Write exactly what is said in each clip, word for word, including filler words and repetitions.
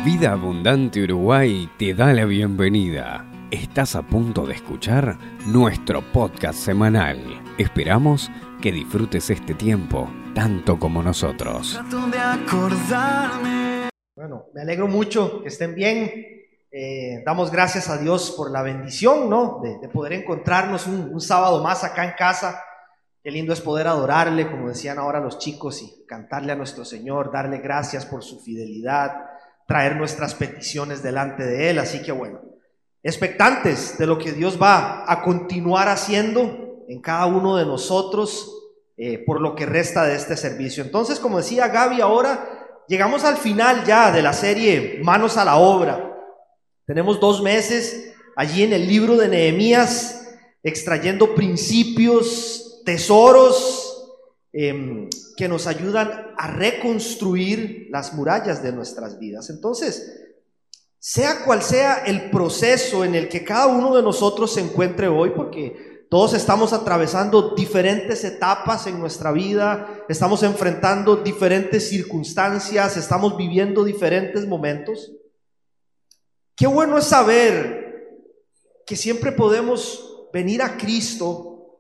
Vida Abundante Uruguay te da la bienvenida. Estás a punto de escuchar nuestro podcast semanal. Esperamos que disfrutes este tiempo tanto como nosotros. Trato de acordarme. Bueno, me alegro mucho que estén bien. Eh, damos gracias a Dios por la bendición, ¿no? De, de poder encontrarnos un, un sábado más acá en casa. Qué lindo es poder adorarle, como decían ahora los chicos, y cantarle a nuestro Señor, darle gracias por su fidelidad, traer nuestras peticiones delante de Él. Así que bueno, expectantes de lo que Dios va a continuar haciendo en cada uno de nosotros eh, por lo que resta de este servicio. Entonces, como decía Gaby, ahora llegamos al final ya de la serie Manos a la Obra. Tenemos dos meses allí en el libro de Nehemías, extrayendo principios, tesoros eh, que nos ayudan a reconstruir las murallas de nuestras vidas. Entonces, sea cual sea el proceso en el que cada uno de nosotros se encuentre hoy, porque todos estamos atravesando diferentes etapas en nuestra vida, estamos enfrentando diferentes circunstancias, estamos viviendo diferentes momentos. Qué bueno es saber que siempre podemos venir a Cristo,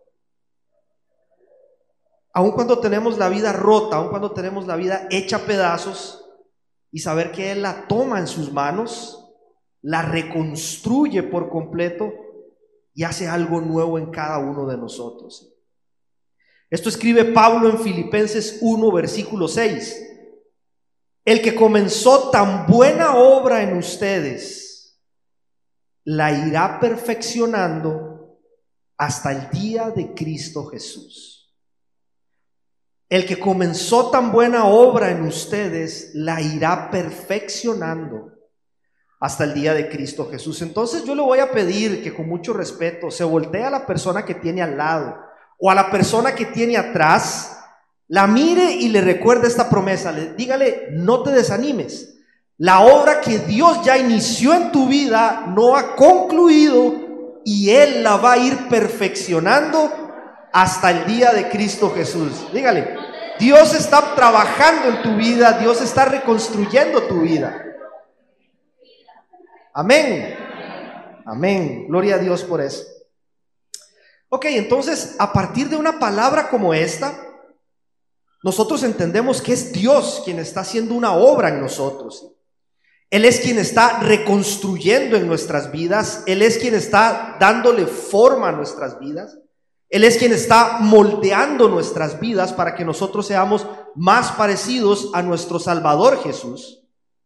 aun cuando tenemos la vida rota, aun cuando tenemos la vida hecha a pedazos, y saber que Él la toma en sus manos, la reconstruye por completo y hace algo nuevo en cada uno de nosotros. Esto escribe Pablo en Filipenses uno, versículo seis. El que comenzó tan buena obra en ustedes la irá perfeccionando hasta el día de Cristo Jesús. El que comenzó tan buena obra en ustedes la irá perfeccionando hasta el día de Cristo Jesús. Entonces yo le voy a pedir que con mucho respeto se voltee a la persona que tiene al lado o a la persona que tiene atrás, la mire y le recuerde esta promesa. Le, dígale, no te desanimes. La obra que Dios ya inició en tu vida no ha concluido y Él la va a ir perfeccionando hasta el día de Cristo Jesús. Dígale, Dios está trabajando en tu vida, Dios está reconstruyendo tu vida. Amén. Amén. Gloria a Dios por eso. Ok, entonces, a partir de una palabra como esta, nosotros entendemos que es Dios quien está haciendo una obra en nosotros. Él es quien está reconstruyendo en nuestras vidas. Él es quien está dándole forma a nuestras vidas. Él es quien está moldeando nuestras vidas para que nosotros seamos más parecidos a nuestro Salvador Jesús.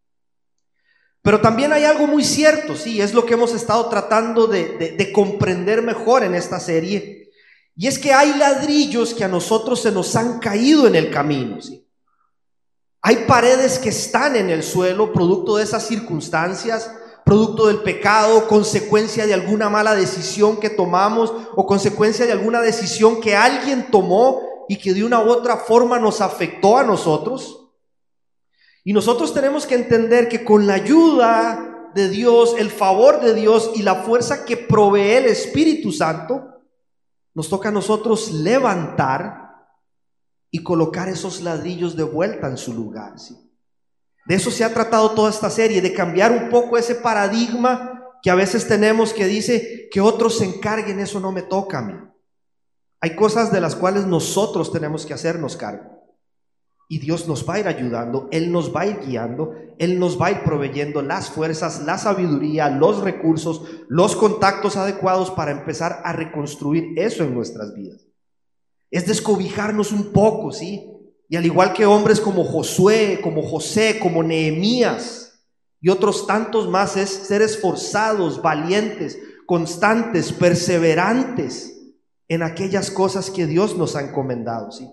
Pero también hay algo muy cierto, sí, es lo que hemos estado tratando de, de, de comprender mejor en esta serie. Y es que hay ladrillos que a nosotros se nos han caído en el camino, ¿sí? Hay paredes que están en el suelo, producto de esas circunstancias, producto del pecado, consecuencia de alguna mala decisión que tomamos o consecuencia de alguna decisión que alguien tomó y que de una u otra forma nos afectó a nosotros. Y nosotros tenemos que entender que con la ayuda de Dios, el favor de Dios y la fuerza que provee el Espíritu Santo, nos toca a nosotros levantar y colocar esos ladrillos de vuelta en su lugar, ¿sí? De eso se ha tratado toda esta serie, de cambiar un poco ese paradigma que a veces tenemos que dice que otros se encarguen, eso no me toca a mí. Hay cosas de las cuales nosotros tenemos que hacernos cargo. Y Dios nos va a ir ayudando, Él nos va a ir guiando, Él nos va a ir proveyendo las fuerzas, la sabiduría, los recursos, los contactos adecuados para empezar a reconstruir eso en nuestras vidas. Es descobijarnos un poco, ¿sí? Y al igual que hombres como Josué, como José, como Nehemías y otros tantos más, es ser esforzados, valientes, constantes, perseverantes en aquellas cosas que Dios nos ha encomendado, ¿sí?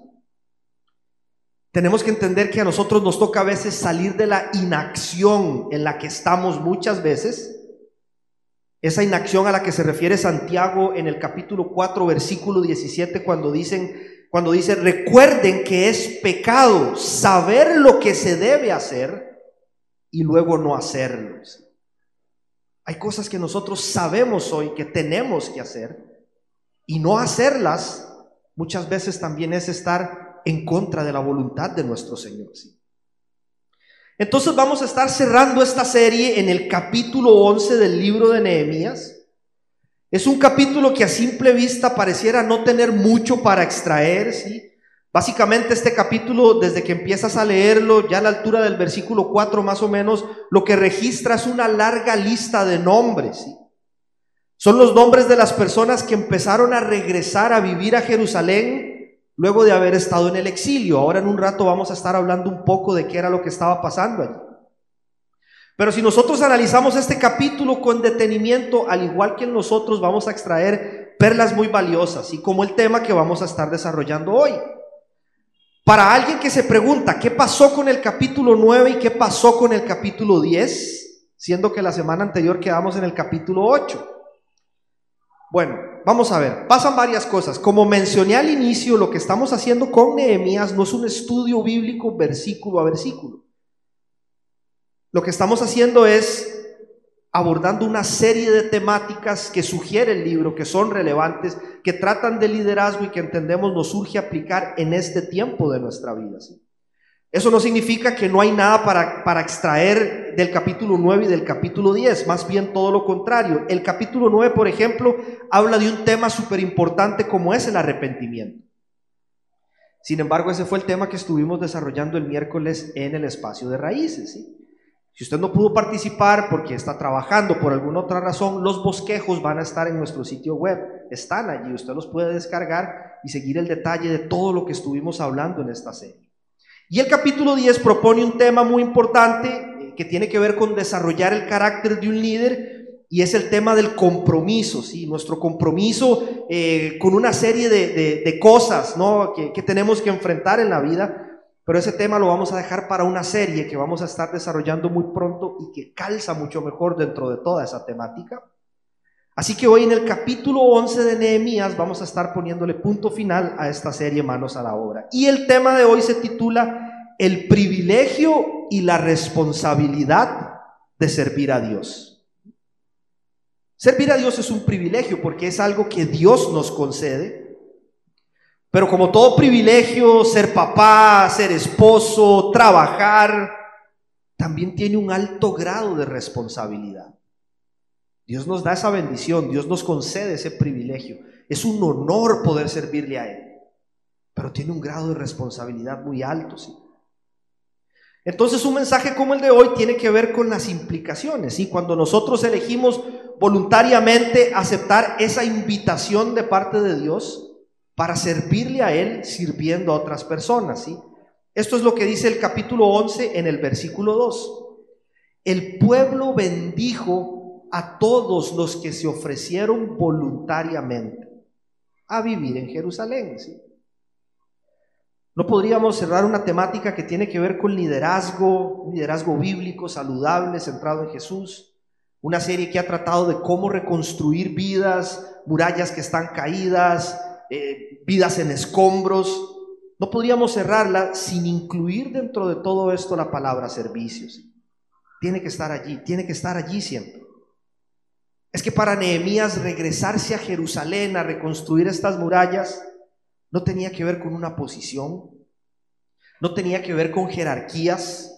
Tenemos que entender que a nosotros nos toca a veces salir de la inacción en la que estamos muchas veces. Esa inacción a la que se refiere Santiago en el capítulo cuatro, versículo diecisiete, cuando dicen, cuando dice, recuerden que es pecado saber lo que se debe hacer y luego no hacerlo. Hay cosas que nosotros sabemos hoy que tenemos que hacer y no hacerlas muchas veces también es estar en contra de la voluntad de nuestro Señor, ¿sí? Entonces vamos a estar cerrando esta serie en el capítulo once del libro de Nehemías. Es un capítulo que a simple vista pareciera no tener mucho para extraer, ¿sí? Básicamente este capítulo, desde que empiezas a leerlo, ya a la altura del versículo cuatro más o menos, lo que registra es una larga lista de nombres, ¿sí? Son los nombres de las personas que empezaron a regresar a vivir a Jerusalén luego de haber estado en el exilio. Ahora en un rato vamos a estar hablando un poco de qué era lo que estaba pasando allí. Pero si nosotros analizamos este capítulo con detenimiento, al igual que en nosotros, vamos a extraer perlas muy valiosas, y como el tema que vamos a estar desarrollando hoy. Para alguien que se pregunta qué pasó con el capítulo nueve y qué pasó con el capítulo diez, siendo que la semana anterior quedamos en el capítulo ocho. Bueno, vamos a ver, pasan varias cosas. Como mencioné al inicio, lo que estamos haciendo con Nehemías no es un estudio bíblico versículo a versículo. Lo que estamos haciendo es abordando una serie de temáticas que sugiere el libro, que son relevantes, que tratan de liderazgo y que entendemos nos urge aplicar en este tiempo de nuestra vida, ¿sí? Eso no significa que no hay nada para, para extraer del capítulo nueve y del capítulo diez, más bien todo lo contrario. El capítulo nueve, por ejemplo, habla de un tema súper importante como es el arrepentimiento. Sin embargo, ese fue el tema que estuvimos desarrollando el miércoles en el espacio de raíces, ¿sí? Si usted no pudo participar porque está trabajando por alguna otra razón, los bosquejos van a estar en nuestro sitio web, están allí, usted los puede descargar y seguir el detalle de todo lo que estuvimos hablando en esta serie. Y el capítulo diez propone un tema muy importante eh, que tiene que ver con desarrollar el carácter de un líder, y es el tema del compromiso, ¿sí? Nuestro compromiso eh, con una serie de, de, de cosas, ¿no? que, que tenemos que enfrentar en la vida. Pero ese tema lo vamos a dejar para una serie que vamos a estar desarrollando muy pronto y que calza mucho mejor dentro de toda esa temática. Así que hoy en el capítulo once de Nehemías vamos a estar poniéndole punto final a esta serie Manos a la Obra. Y el tema de hoy se titula El privilegio y la responsabilidad de servir a Dios. Servir a Dios es un privilegio porque es algo que Dios nos concede. Pero como todo privilegio, ser papá, ser esposo, trabajar, también tiene un alto grado de responsabilidad. Dios nos da esa bendición, Dios nos concede ese privilegio. Es un honor poder servirle a Él, pero tiene un grado de responsabilidad muy alto, ¿sí? Entonces un mensaje como el de hoy tiene que ver con las implicaciones, ¿sí? Cuando nosotros elegimos voluntariamente aceptar esa invitación de parte de Dios para servirle a Él sirviendo a otras personas, ¿sí? Esto es lo que dice el capítulo once en el versículo dos. El pueblo bendijo a todos los que se ofrecieron voluntariamente a vivir en Jerusalén, ¿sí? No podríamos cerrar una temática que tiene que ver con liderazgo, un liderazgo bíblico, saludable, centrado en Jesús. Una serie que ha tratado de cómo reconstruir vidas, murallas que están caídas, Eh, vidas en escombros. No podríamos cerrarla sin incluir dentro de todo esto la palabra servicios. Tiene que estar allí, tiene que estar allí siempre. Es que para Nehemías regresarse a Jerusalén a reconstruir estas murallas no tenía que ver con una posición, no tenía que ver con jerarquías,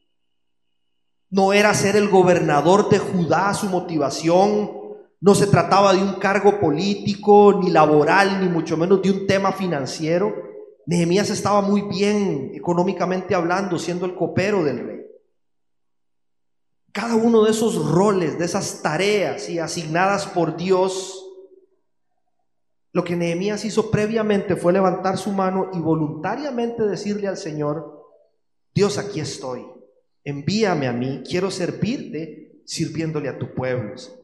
no era ser el gobernador de Judá su motivación. No se trataba de un cargo político, ni laboral, ni mucho menos de un tema financiero. Nehemías estaba muy bien económicamente hablando, siendo el copero del rey. Cada uno de esos roles, de esas tareas, ¿sí?, asignadas por Dios, lo que Nehemías hizo previamente fue levantar su mano y voluntariamente decirle al Señor: Dios, aquí estoy, envíame a mí, quiero servirte sirviéndole a tu pueblo, ¿sí?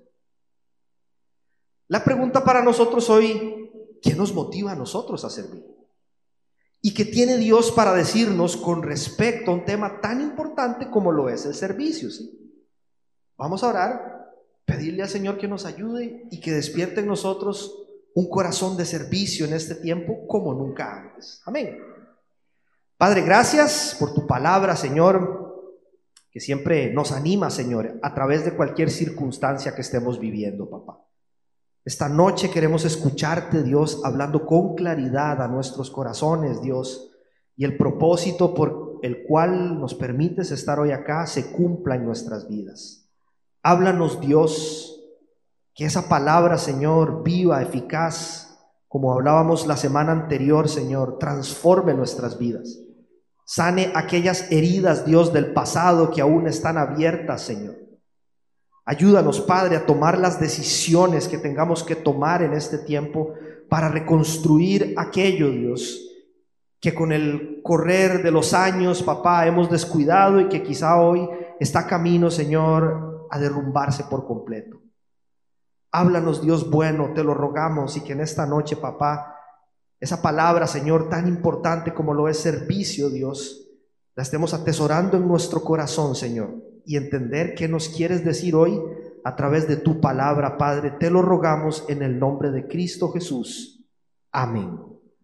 La pregunta para nosotros hoy: ¿qué nos motiva a nosotros a servir? ¿Y qué tiene Dios para decirnos con respecto a un tema tan importante como lo es el servicio, ¿sí? Vamos a orar, pedirle al Señor que nos ayude y que despierte en nosotros un corazón de servicio en este tiempo como nunca antes. Amén. Padre, gracias por tu palabra, Señor, que siempre nos anima, Señor, a través de cualquier circunstancia que estemos viviendo, papá. Esta noche queremos escucharte, Dios, hablando con claridad a nuestros corazones, Dios, y el propósito por el cual nos permites estar hoy acá se cumpla en nuestras vidas. Háblanos, Dios, que esa palabra, Señor, viva, eficaz, como hablábamos la semana anterior, Señor, transforme nuestras vidas. Sane aquellas heridas, Dios, del pasado que aún están abiertas, Señor. Ayúdanos, Padre, a tomar las decisiones que tengamos que tomar en este tiempo para reconstruir aquello, Dios, que con el correr de los años, papá, hemos descuidado y que quizá hoy está camino, Señor, a derrumbarse por completo. Háblanos, Dios bueno, te lo rogamos, y que en esta noche, papá, esa palabra, Señor, tan importante como lo es servicio, Dios, la estemos atesorando en nuestro corazón, Señor, y entender qué nos quieres decir hoy a través de tu palabra, Padre. Te lo rogamos en el nombre de Cristo Jesús. Amén.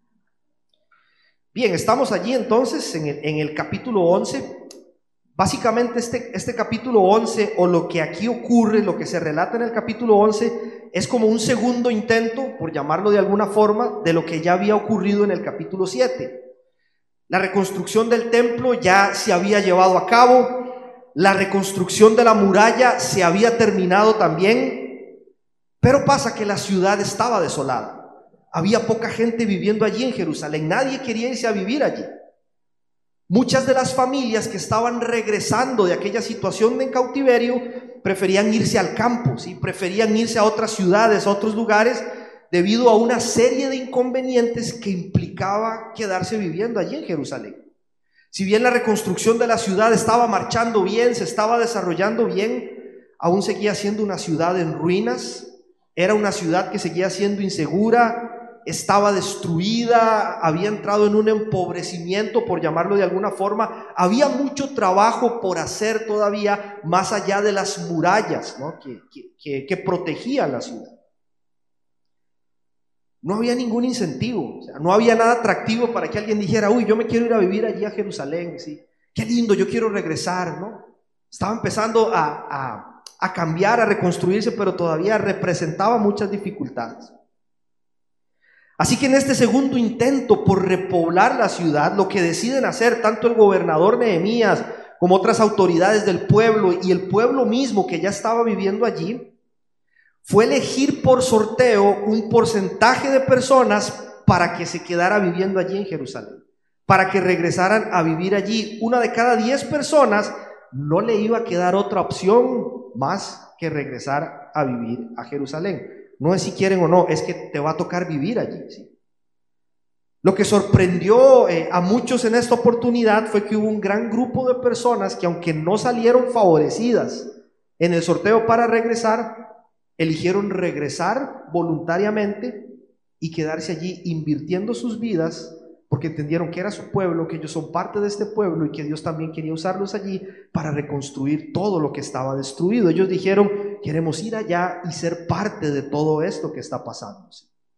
Bien, estamos allí entonces en el, en el capítulo once. Básicamente este, este capítulo once, o lo que aquí ocurre, lo que se relata en el capítulo once, es como un segundo intento, por llamarlo de alguna forma, de lo que ya había ocurrido en el capítulo siete. La reconstrucción del templo ya se había llevado a cabo. La reconstrucción de la muralla se había terminado también, pero pasa que la ciudad estaba desolada. Había poca gente viviendo allí en Jerusalén, nadie quería irse a vivir allí. Muchas de las familias que estaban regresando de aquella situación de cautiverio preferían irse al campo, ¿sí? Preferían irse a otras ciudades, a otros lugares, debido a una serie de inconvenientes que implicaba quedarse viviendo allí en Jerusalén. Si bien la reconstrucción de la ciudad estaba marchando bien, se estaba desarrollando bien, aún seguía siendo una ciudad en ruinas. Era una ciudad que seguía siendo insegura, estaba destruida, había entrado en un empobrecimiento, por llamarlo de alguna forma. Había mucho trabajo por hacer todavía, más allá de las murallas, ¿no? que, que, que, que protegían la ciudad. No había ningún incentivo, o sea, no había nada atractivo para que alguien dijera: uy, yo me quiero ir a vivir allí a Jerusalén, ¿sí? Qué lindo, yo quiero regresar, ¿no? Estaba empezando a, a, a cambiar, a reconstruirse, pero todavía representaba muchas dificultades. Así que en este segundo intento por repoblar la ciudad, lo que deciden hacer tanto el gobernador Nehemías como otras autoridades del pueblo y el pueblo mismo que ya estaba viviendo allí, fue elegir por sorteo un porcentaje de personas para que se quedara viviendo allí en Jerusalén, para que regresaran a vivir allí. Una de cada diez personas no le iba a quedar otra opción más que regresar a vivir a Jerusalén. No es si quieren o no, es que te va a tocar vivir allí, ¿sí? Lo que sorprendió eh, a muchos en esta oportunidad fue que hubo un gran grupo de personas que, aunque no salieron favorecidas en el sorteo para regresar, eligieron regresar voluntariamente y quedarse allí invirtiendo sus vidas, porque entendieron que era su pueblo, que ellos son parte de este pueblo y que Dios también quería usarlos allí para reconstruir todo lo que estaba destruido. Ellos dijeron: queremos ir allá y ser parte de todo esto que está pasando.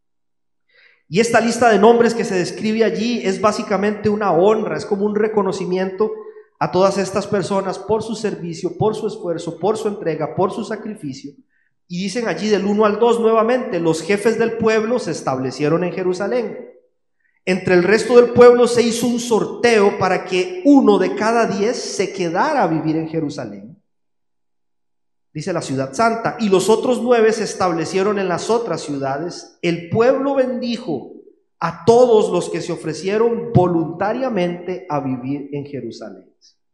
Y esta lista de nombres que se describe allí es básicamente una honra, es como un reconocimiento a todas estas personas por su servicio, por su esfuerzo, por su entrega, por su sacrificio. Y dicen allí del uno al dos nuevamente: los jefes del pueblo se establecieron en Jerusalén. Entre el resto del pueblo se hizo un sorteo para que uno de cada diez se quedara a vivir en Jerusalén, dice la ciudad santa, y los otros nueve se establecieron en las otras ciudades. El pueblo bendijo a todos los que se ofrecieron voluntariamente a vivir en Jerusalén.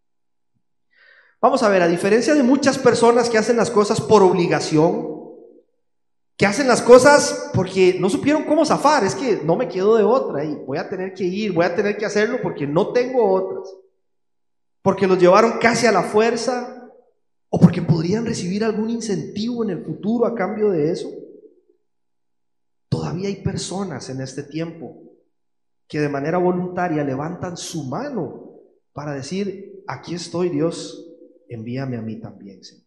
Vamos a ver, a diferencia de muchas personas que hacen las cosas por obligación, que hacen las cosas porque no supieron cómo zafar, es que no me quedo de otra y voy a tener que ir, voy a tener que hacerlo porque no tengo otras, porque los llevaron casi a la fuerza o porque podrían recibir algún incentivo en el futuro a cambio de eso. Todavía hay personas en este tiempo que de manera voluntaria levantan su mano para decir: aquí estoy, Dios, envíame a mí también, Señor.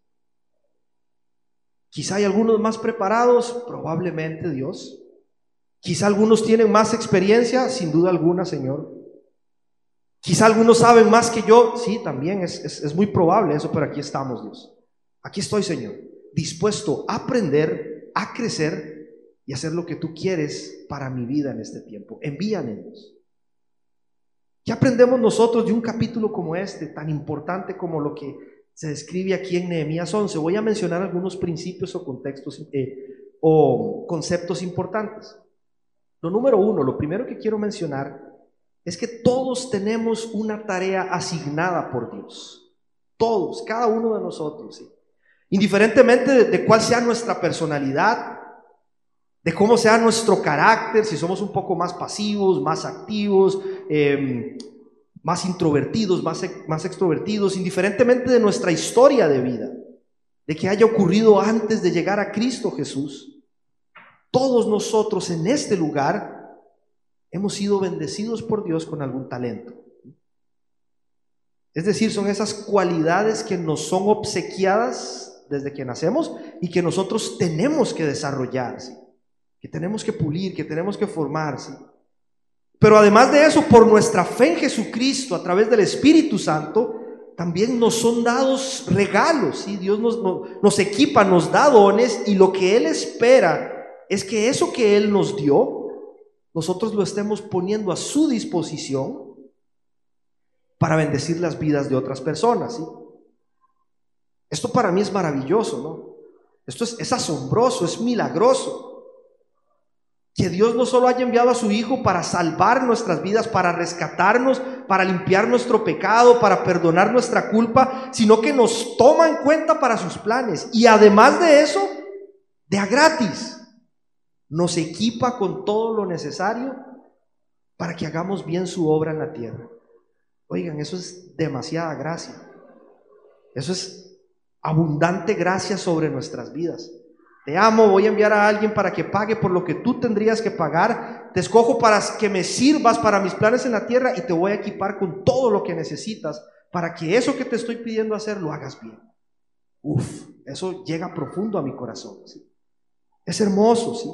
Quizá hay algunos más preparados, probablemente, Dios. Quizá algunos tienen más experiencia, sin duda alguna, Señor. Quizá algunos saben más que yo, sí, también es, es, es muy probable eso, pero aquí estamos, Dios. Aquí estoy, Señor, dispuesto a aprender, a crecer y hacer lo que tú quieres para mi vida en este tiempo. Envíame, Dios. ¿Qué aprendemos nosotros de un capítulo como este, tan importante como lo que se describe aquí en Nehemías once? Voy a mencionar algunos principios o contextos eh, o conceptos importantes. Lo número uno, lo primero que quiero mencionar es que todos tenemos una tarea asignada por Dios. Todos, cada uno de nosotros, ¿sí? Indiferentemente de, de cuál sea nuestra personalidad, de cómo sea nuestro carácter, si somos un poco más pasivos, más activos, eh, más introvertidos, más, más extrovertidos, indiferentemente de nuestra historia de vida, de que haya ocurrido antes de llegar a Cristo Jesús, todos nosotros en este lugar hemos sido bendecidos por Dios con algún talento. Es decir, son esas cualidades que nos son obsequiadas desde que nacemos y que nosotros tenemos que desarrollar, ¿sí? Que tenemos que pulir, que tenemos que formar, ¿sí? Pero además de eso, por nuestra fe en Jesucristo, a través del Espíritu Santo, también nos son dados regalos, ¿sí? Dios nos, nos, nos equipa, nos da dones, y lo que Él espera es que eso que Él nos dio, nosotros lo estemos poniendo a su disposición para bendecir las vidas de otras personas, ¿sí? Esto para mí es maravilloso, ¿no? Esto es, es asombroso, es milagroso. Que Dios no solo haya enviado a su Hijo para salvar nuestras vidas, para rescatarnos, para limpiar nuestro pecado, para perdonar nuestra culpa, sino que nos toma en cuenta para sus planes. Y además de eso, de a gratis, nos equipa con todo lo necesario para que hagamos bien su obra en la tierra. Oigan, eso es demasiada gracia. Eso es abundante gracia sobre nuestras vidas. Te amo, voy a enviar a alguien para que pague por lo que tú tendrías que pagar. Te escojo para que me sirvas para mis planes en la tierra y te voy a equipar con todo lo que necesitas para que eso que te estoy pidiendo hacer lo hagas bien. Uf, eso llega profundo a mi corazón, ¿sí? Es hermoso, ¿sí?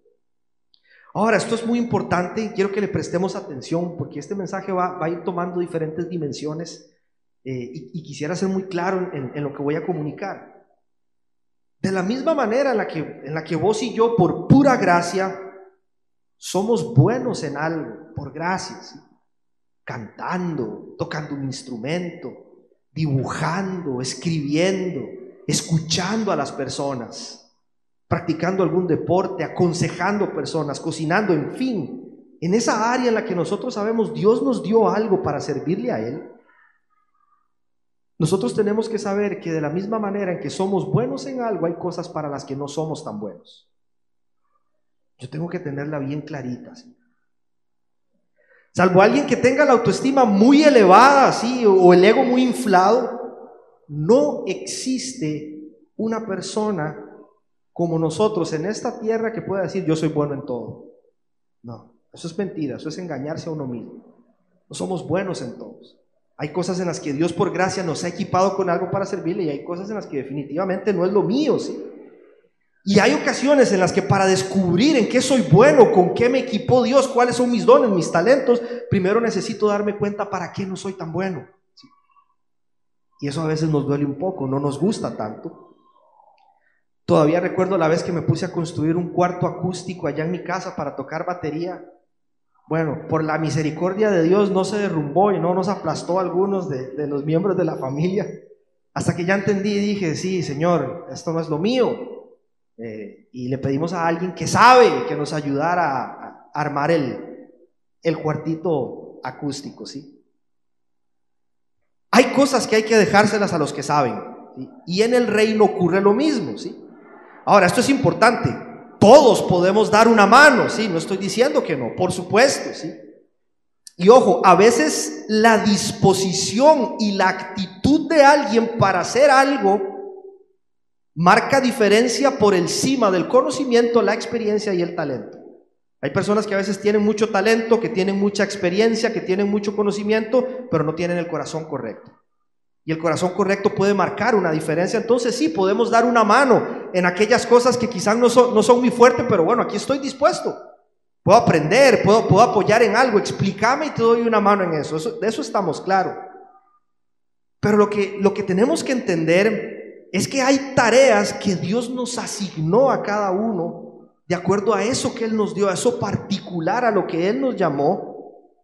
Ahora, esto es muy importante, quiero que le prestemos atención porque este mensaje va, va a ir tomando diferentes dimensiones eh, y, y quisiera ser muy claro en, en lo que voy a comunicar. De la misma manera en la, que, en la que vos y yo, por pura gracia, somos buenos en algo, por gracia, ¿sí? Cantando, tocando un instrumento, dibujando, escribiendo, escuchando a las personas, practicando algún deporte, aconsejando personas, cocinando, en fin, en esa área en la que nosotros sabemos Dios nos dio algo para servirle a Él. Nosotros tenemos que saber que de la misma manera en que somos buenos en algo, hay cosas para las que no somos tan buenos. Yo tengo que tenerla bien clarita, ¿sí? Salvo alguien que tenga la autoestima muy elevada, ¿sí? O el ego muy inflado, no existe una persona como nosotros en esta tierra que pueda decir yo soy bueno en todo. No, eso es mentira, eso es engañarse a uno mismo. No somos buenos en todos. Hay cosas en las que Dios por gracia nos ha equipado con algo para servirle y hay cosas en las que definitivamente no es lo mío, ¿sí? Y hay ocasiones en las que para descubrir en qué soy bueno, con qué me equipó Dios, cuáles son mis dones, mis talentos, primero necesito darme cuenta para qué no soy tan bueno, ¿sí? Y eso a veces nos duele un poco, no nos gusta tanto. Todavía recuerdo la vez que me puse a construir un cuarto acústico allá en mi casa para tocar batería. Bueno, por la misericordia de Dios no se derrumbó y no nos aplastó a algunos de, de los miembros de la familia, hasta que ya entendí y dije, sí, Señor, esto no es lo mío. Eh, y le pedimos a alguien que sabe que nos ayudara a, a armar el, el cuartito acústico, ¿sí? Hay cosas que hay que dejárselas a los que saben, ¿sí? Y en el reino ocurre lo mismo, ¿sí? Ahora, esto es importante. Todos podemos dar una mano, ¿sí? No estoy diciendo que no, por supuesto, ¿sí? Y ojo, a veces la disposición y la actitud de alguien para hacer algo marca diferencia por encima del conocimiento, la experiencia y el talento. Hay personas que a veces tienen mucho talento, que tienen mucha experiencia, que tienen mucho conocimiento, pero no tienen el corazón correcto. Y el corazón correcto puede marcar una diferencia. Entonces sí, podemos dar una mano en aquellas cosas que quizás no son, no son muy fuertes, pero bueno, aquí estoy dispuesto. Puedo aprender, puedo, puedo apoyar en algo, explícame y te doy una mano en eso. eso de eso estamos claros. Pero lo que, lo que tenemos que entender es que hay tareas que Dios nos asignó a cada uno de acuerdo a eso que Él nos dio, a eso particular, a lo que Él nos llamó.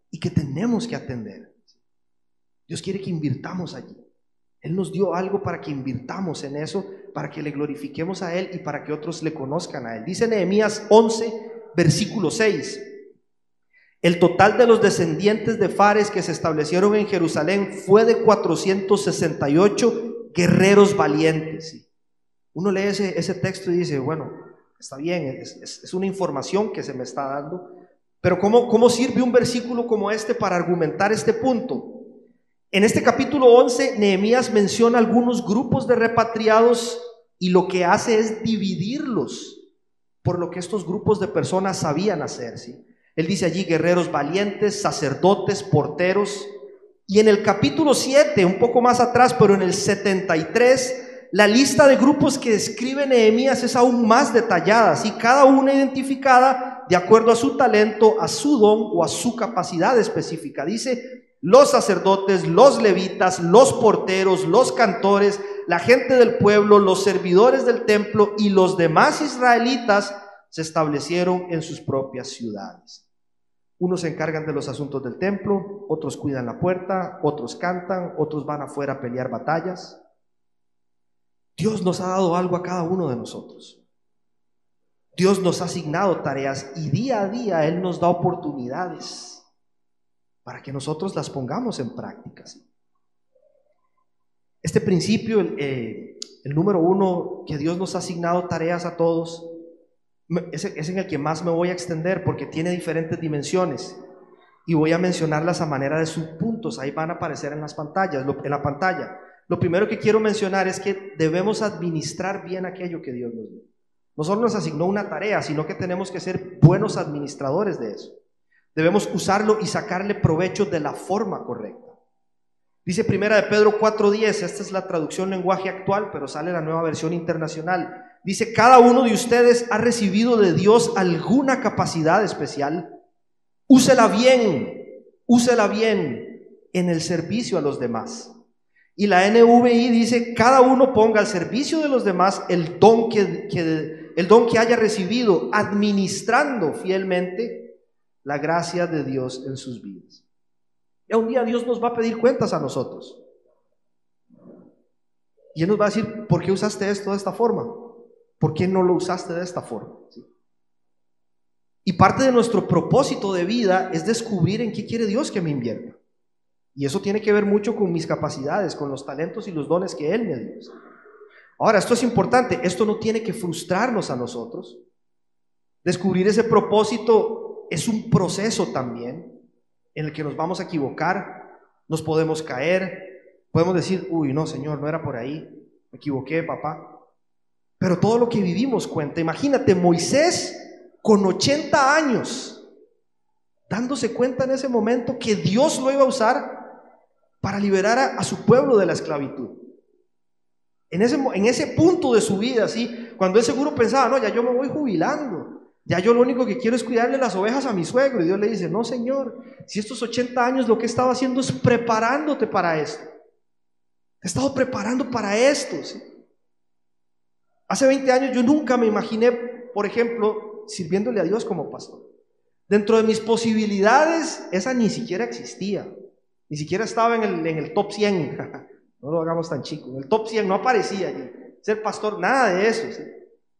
y que tenemos que atender. Dios quiere que invirtamos allí. Él nos dio algo para que invirtamos en eso, para que le glorifiquemos a Él y para que otros le conozcan a Él. Dice Nehemías once, versículo seis: el total de los descendientes de Fares que se establecieron en Jerusalén fue de cuatrocientos sesenta y ocho guerreros valientes. Uno lee ese, ese texto y dice, bueno, está bien, es, es, es una información que se me está dando, pero ¿cómo, ¿cómo sirve un versículo como este para argumentar este punto? En este capítulo once, Nehemías menciona algunos grupos de repatriados y lo que hace es dividirlos por lo que estos grupos de personas sabían hacer, ¿sí? Él dice allí guerreros valientes, sacerdotes, porteros. Y en el capítulo siete, un poco más atrás, pero en el setenta y tres, la lista de grupos que describe Nehemías es aún más detallada, ¿sí? Cada una identificada de acuerdo a su talento, a su don o a su capacidad específica. Dice los sacerdotes, los levitas, los porteros, los cantores, la gente del pueblo, los servidores del templo y los demás israelitas se establecieron en sus propias ciudades. Unos se encargan de los asuntos del templo, otros cuidan la puerta, otros cantan, otros van afuera a pelear batallas. Dios nos ha dado algo a cada uno de nosotros. Dios nos ha asignado tareas y día a día Él nos da oportunidades para que nosotros las pongamos en práctica. Este principio, el, eh, el número uno, que Dios nos ha asignado tareas a todos, es, es en el que más me voy a extender porque tiene diferentes dimensiones y voy a mencionarlas a manera de subpuntos. Ahí van a aparecer en las pantallas, lo, en la pantalla. Lo primero que quiero mencionar es que debemos administrar bien aquello que Dios nos dio. No solo nos asignó una tarea, sino que tenemos que ser buenos administradores de eso. Debemos usarlo y sacarle provecho de la forma correcta. Dice Primera de Pedro cuatro diez, esta es la traducción lenguaje actual, pero sale la nueva versión internacional. Dice, cada uno de ustedes ha recibido de Dios alguna capacidad especial. Úsela bien, úsela bien en el servicio a los demás. Y la N V I dice, cada uno ponga al servicio de los demás el don que, que, el don que haya recibido, administrando fielmente la gracia de Dios en sus vidas. Ya un día Dios nos va a pedir cuentas a nosotros. Y Él nos va a decir, ¿por qué usaste esto de esta forma? ¿Por qué no lo usaste de esta forma? ¿Sí? Y parte de nuestro propósito de vida es descubrir en qué quiere Dios que me invierta. Y eso tiene que ver mucho con mis capacidades, con los talentos y los dones que Él me dio. Ahora, esto es importante, esto no tiene que frustrarnos a nosotros. Descubrir ese propósito es un proceso también en el que nos vamos a equivocar, nos podemos caer, podemos decir, uy, no, Señor, no era por ahí, me equivoqué, papá. Pero todo lo que vivimos cuenta. Imagínate, Moisés con ochenta años, dándose cuenta en ese momento que Dios lo iba a usar para liberar a, a su pueblo de la esclavitud. En ese, en ese punto de su vida, ¿sí? Cuando él seguro pensaba, no, ya yo me voy jubilando. Ya yo lo único que quiero es cuidarle las ovejas a mi suegro. Y Dios le dice, no, Señor, si estos ochenta años lo que he estado haciendo es preparándote para esto. Te he estado preparando para esto, ¿sí? Hace veinte años yo nunca me imaginé, por ejemplo, sirviéndole a Dios como pastor. Dentro de mis posibilidades, esa ni siquiera existía. Ni siquiera estaba en el, en el top cien. No lo hagamos tan chico. En el top cien no aparecía allí. Ser pastor, nada de eso, ¿sí?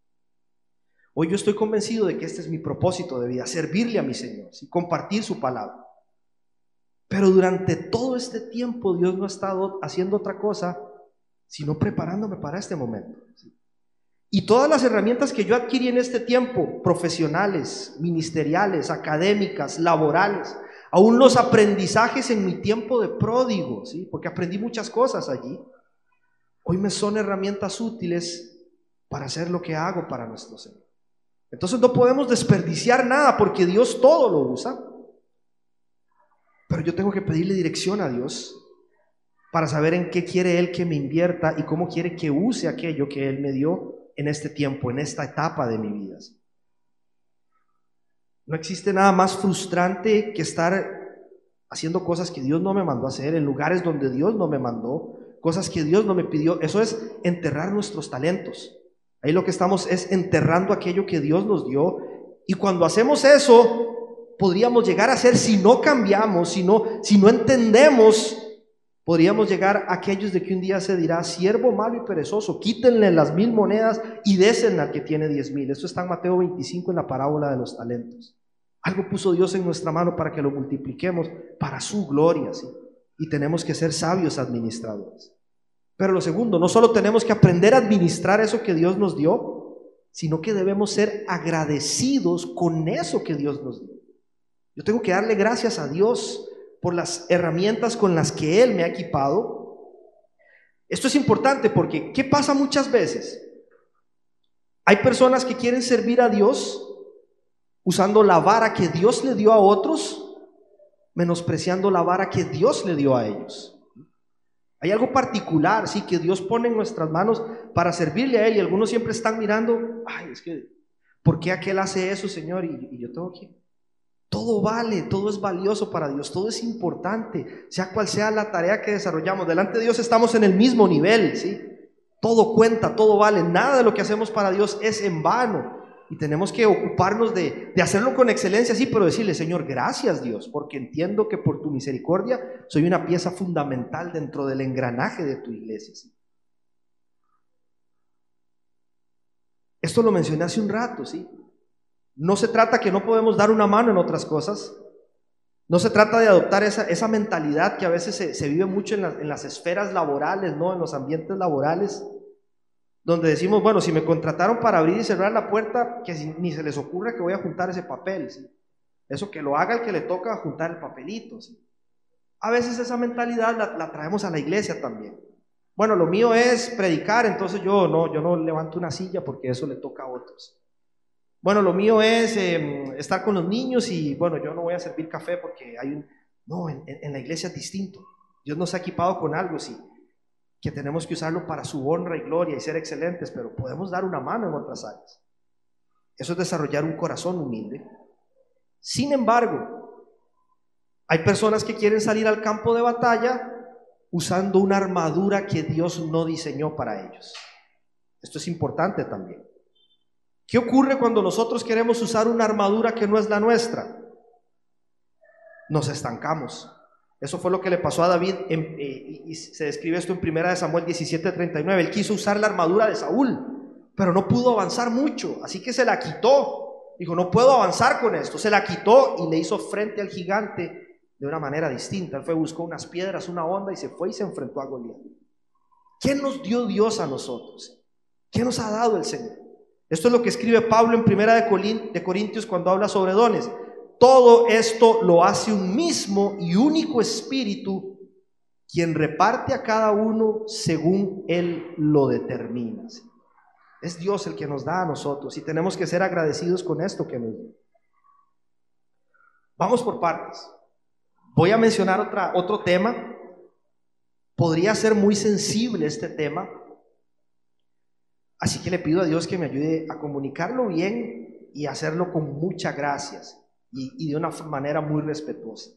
Hoy yo estoy convencido de que este es mi propósito de vida, servirle a mi Señor, ¿sí? Compartir su palabra. Pero durante todo este tiempo Dios no ha estado haciendo otra cosa, sino preparándome para este momento, ¿sí? Y todas las herramientas que yo adquirí en este tiempo, profesionales, ministeriales, académicas, laborales, aún los aprendizajes en mi tiempo de pródigo, ¿sí? Porque aprendí muchas cosas allí, hoy me son herramientas útiles para hacer lo que hago para nuestro Señor. Entonces no podemos desperdiciar nada porque Dios todo lo usa. Pero yo tengo que pedirle dirección a Dios para saber en qué quiere Él que me invierta y cómo quiere que use aquello que Él me dio en este tiempo, en esta etapa de mi vida. No existe nada más frustrante que estar haciendo cosas que Dios no me mandó a hacer, en lugares donde Dios no me mandó, cosas que Dios no me pidió. Eso es enterrar nuestros talentos. Ahí lo que estamos es enterrando aquello que Dios nos dio. Y cuando hacemos eso, podríamos llegar a ser si no cambiamos, si no, si no entendemos. Podríamos llegar a aquellos de que un día se dirá: siervo malo y perezoso, quítenle las mil monedas y désenle al que tiene diez mil. Esto está en Mateo veinticinco, en la parábola de los talentos. Algo puso Dios en nuestra mano para que lo multipliquemos para su gloria, ¿sí? Y tenemos que ser sabios administradores. Pero lo segundo, no solo tenemos que aprender a administrar eso que Dios nos dio, sino que debemos ser agradecidos con eso que Dios nos dio. Yo tengo que darle gracias a Dios por las herramientas con las que Él me ha equipado. Esto es importante porque ¿qué pasa muchas veces? Hay personas que quieren servir a Dios usando la vara que Dios le dio a otros, menospreciando la vara que Dios le dio a ellos. Hay algo particular, sí, que Dios pone en nuestras manos para servirle a Él, y algunos siempre están mirando: ay, es que, ¿por qué aquel hace eso, Señor? Y, y yo tengo que... Todo vale, todo es valioso para Dios, todo es importante, sea cual sea la tarea que desarrollamos. Delante de Dios estamos en el mismo nivel, ¿sí? Todo cuenta, todo vale, nada de lo que hacemos para Dios es en vano. Y tenemos que ocuparnos de, de hacerlo con excelencia, sí, pero decirle: Señor, gracias Dios, porque entiendo que por tu misericordia soy una pieza fundamental dentro del engranaje de tu iglesia, ¿sí? Esto lo mencioné hace un rato, ¿sí? No se trata que no podemos dar una mano en otras cosas. No se trata de adoptar esa, esa mentalidad que a veces se, se vive mucho en, la, en las esferas laborales, ¿no? En los ambientes laborales, donde decimos: bueno, si me contrataron para abrir y cerrar la puerta, que ni se les ocurra que voy a juntar ese papel, ¿sí? Eso, que lo haga el que le toca juntar el papelito, ¿sí? A veces esa mentalidad la, la traemos a la iglesia también. Bueno, lo mío es predicar, entonces yo no, yo no levanto una silla porque eso le toca a otros. Bueno, lo mío es eh, estar con los niños y bueno, yo no voy a servir café porque hay un... No, en, en la iglesia es distinto. Dios nos ha equipado con algo, sí, que tenemos que usarlo para su honra y gloria y ser excelentes, pero podemos dar una mano en otras áreas. Eso es desarrollar un corazón humilde. Sin embargo, hay personas que quieren salir al campo de batalla usando una armadura que Dios no diseñó para ellos. Esto es importante también. ¿Qué ocurre cuando nosotros queremos usar una armadura que no es la nuestra? Nos estancamos. Eso fue lo que le pasó a David en, eh, y se describe esto en primera de Samuel diecisiete treinta y nueve. Él quiso usar la armadura de Saúl, pero no pudo avanzar mucho, así que se la quitó. Dijo: no puedo avanzar con esto. Se la quitó y le hizo frente al gigante de una manera distinta. Él fue, buscó unas piedras, una honda, y se fue y se enfrentó a Goliat. ¿Qué nos dio Dios a nosotros? ¿Qué nos ha dado el Señor? Esto es lo que escribe Pablo en primera de Corintios cuando habla sobre dones. Todo esto lo hace un mismo y único Espíritu, quien reparte a cada uno según Él lo determina. Es Dios el que nos da a nosotros y tenemos que ser agradecidos con esto que nos da. Vamos por partes. Voy a mencionar otra, otro tema. Podría ser muy sensible este tema, así que le pido a Dios que me ayude a comunicarlo bien y hacerlo con muchas gracias y, y de una manera muy respetuosa.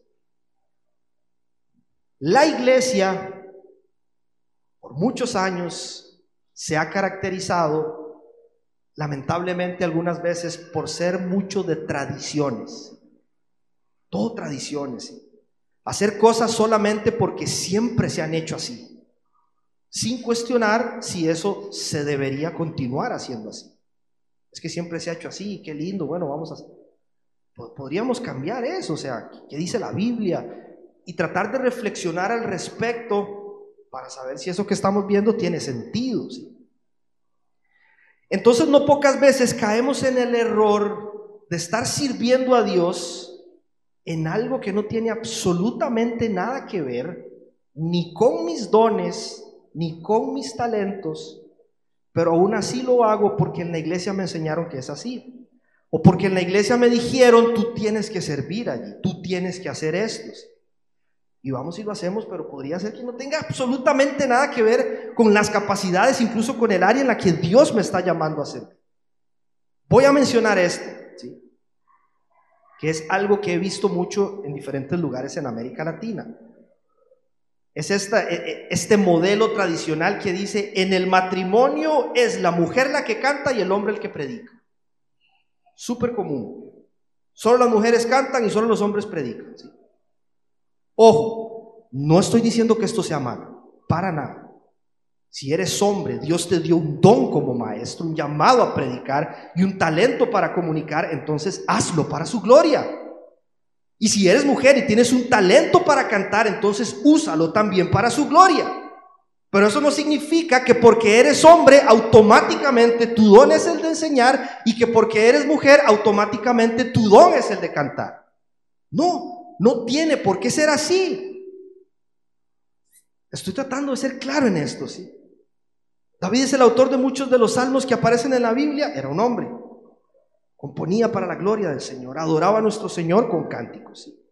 La iglesia por muchos años se ha caracterizado, lamentablemente algunas veces, por ser mucho de tradiciones. Todo tradiciones, ¿sí? Hacer cosas solamente porque siempre se han hecho así, sin cuestionar si eso se debería continuar haciendo así. Es que siempre se ha hecho así, qué lindo, bueno, vamos a... Podríamos cambiar eso, o sea, ¿qué dice la Biblia? Y tratar de reflexionar al respecto para saber si eso que estamos viendo tiene sentido, ¿sí? Entonces, no pocas veces caemos en el error de estar sirviendo a Dios en algo que no tiene absolutamente nada que ver ni con mis dones ni con mis talentos, pero aún así lo hago porque en la iglesia me enseñaron que es así, o porque en la iglesia me dijeron: tú tienes que servir allí, tú tienes que hacer esto, y vamos y lo hacemos, pero podría ser que no tenga absolutamente nada que ver con las capacidades, incluso con el área en la que Dios me está llamando a servir. Voy a mencionar esto, ¿sí?, que es algo que he visto mucho en diferentes lugares en América Latina. Es esta, este modelo tradicional que dice: en el matrimonio es la mujer la que canta y el hombre el que predica. Súper común. Solo las mujeres cantan y solo los hombres predican, ¿sí? Ojo, no estoy diciendo que esto sea malo, para nada. Si eres hombre, Dios te dio un don como maestro, un llamado a predicar y un talento para comunicar, entonces hazlo para su gloria. Y si eres mujer y tienes un talento para cantar, entonces úsalo también para su gloria. Pero eso no significa que porque eres hombre automáticamente tu don es el de enseñar, y que porque eres mujer automáticamente tu don es el de cantar. No, no tiene por qué ser así. Estoy tratando de ser claro en esto, ¿sí? David es el autor de muchos de los salmos que aparecen en la Biblia. Era un hombre, componía para la gloria del Señor, adoraba a nuestro Señor con cánticos, ¿sí?